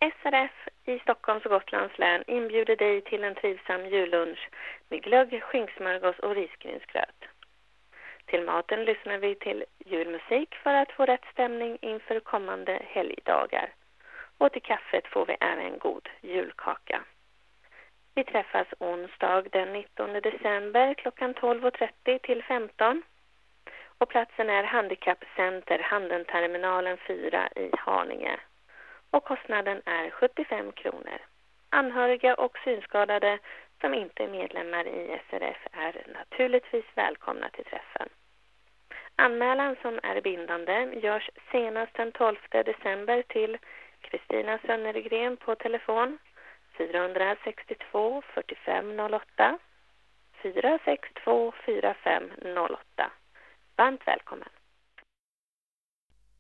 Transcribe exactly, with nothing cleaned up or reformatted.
S R F i Stockholms och Gotlands län inbjuder dig till en trivsam jullunch med glögg, skinksmörgås och risgrynsgröt. Till maten lyssnar vi till julmusik för att få rätt stämning inför kommande helgdagar. Och till kaffet får vi även god julkaka. Vi träffas onsdag den nittonde december klockan tolv och trettio till femton. Och platsen är Handikappcenter Handenterminalen fyra i Haninge. Och kostnaden är sjuttiofem kronor. Anhöriga och synskadade som inte är medlemmar i S R F är naturligtvis välkomna till träffen. Anmälan som är bindande görs senast den tolfte december till Kristina Sönnergren på telefon fyra sex två fyra fem noll åtta fyra sex två fyra fem noll åtta. Varmt välkommen!